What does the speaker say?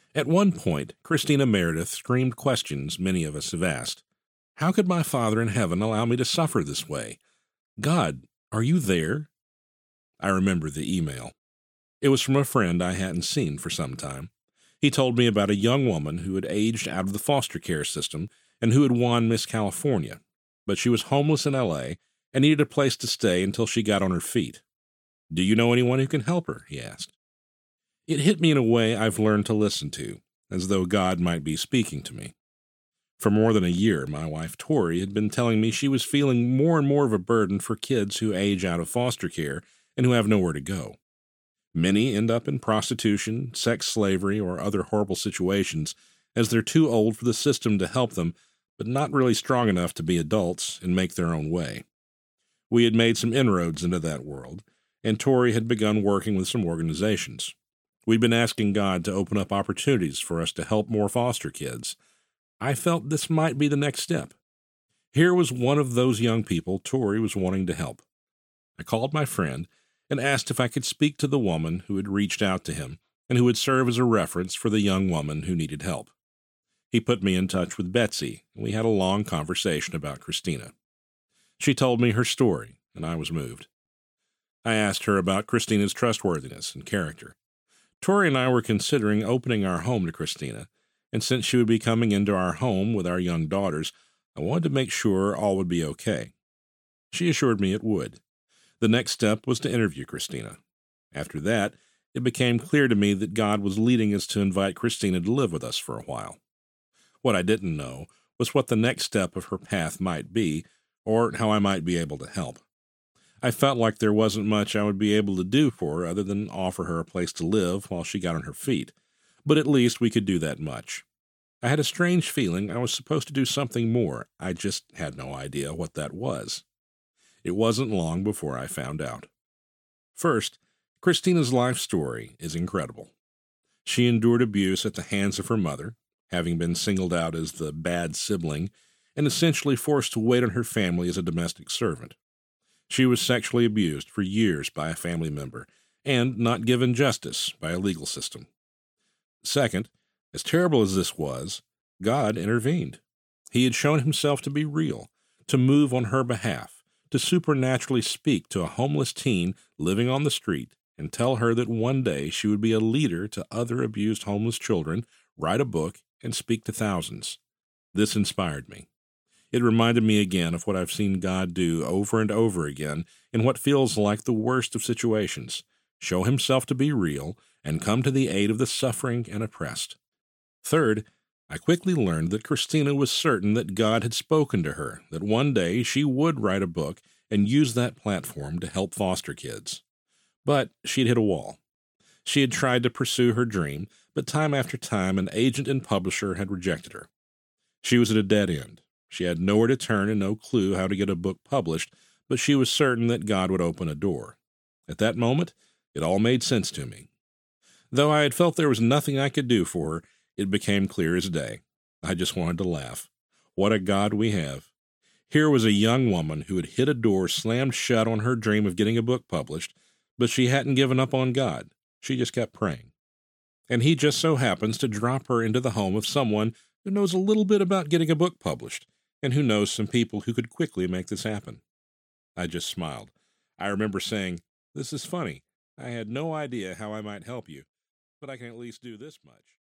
At one point, Christina Meredith screamed questions many of us have asked. How could my Father in heaven allow me to suffer this way? God, are you there? I remember the email. It was from a friend I hadn't seen for some time. He told me about a young woman who had aged out of the foster care system and who had won Miss California, but she was homeless in L.A. and needed a place to stay until she got on her feet. Do you know anyone who can help her? He asked. It hit me in a way I've learned to listen to, as though God might be speaking to me. For more than a year, my wife Tori had been telling me she was feeling more and more of a burden for kids who age out of foster care and who have nowhere to go. Many end up in prostitution, sex slavery, or other horrible situations as they're too old for the system to help them, but not really strong enough to be adults and make their own way. We had made some inroads into that world, and Tori had begun working with some organizations. We'd been asking God to open up opportunities for us to help more foster kids. I felt this might be the next step. Here was one of those young people Tori was wanting to help. I called my friend and asked if I could speak to the woman who had reached out to him and who would serve as a reference for the young woman who needed help. He put me in touch with Betsy, and we had a long conversation about Christina. She told me her story, and I was moved. I asked her about Christina's trustworthiness and character. Tori and I were considering opening our home to Christina, and since she would be coming into our home with our young daughters, I wanted to make sure all would be okay. She assured me it would. The next step was to interview Christina. After that, it became clear to me that God was leading us to invite Christina to live with us for a while. What I didn't know was what the next step of her path might be, or how I might be able to help. I felt like there wasn't much I would be able to do for her other than offer her a place to live while she got on her feet, but at least we could do that much. I had a strange feeling I was supposed to do something more. I just had no idea what that was. It wasn't long before I found out. First, Christina's life story is incredible. She endured abuse at the hands of her mother, having been singled out as the bad sibling, and essentially forced to wait on her family as a domestic servant. She was sexually abused for years by a family member, and not given justice by a legal system. Second, as terrible as this was, God intervened. He had shown himself to be real, to move on her behalf, to supernaturally speak to a homeless teen living on the street and tell her that one day she would be a leader to other abused homeless children, write a book, and speak to thousands. This inspired me. It reminded me again of what I've seen God do over and over again in what feels like the worst of situations, show himself to be real, and come to the aid of the suffering and oppressed. Third, I quickly learned that Christina was certain that God had spoken to her, that one day she would write a book and use that platform to help foster kids. But she'd hit a wall. She had tried to pursue her dream, but time after time an agent and publisher had rejected her. She was at a dead end. She had nowhere to turn and no clue how to get a book published, but she was certain that God would open a door. At that moment, it all made sense to me. Though I had felt there was nothing I could do for her, it became clear as day. I just wanted to laugh. What a God we have. Here was a young woman who had hit a door slammed shut on her dream of getting a book published, but she hadn't given up on God. She just kept praying. And he just so happens to drop her into the home of someone who knows a little bit about getting a book published, and who knows some people who could quickly make this happen. I just smiled. I remember saying, "This is funny. I had no idea how I might help you, but I can at least do this much."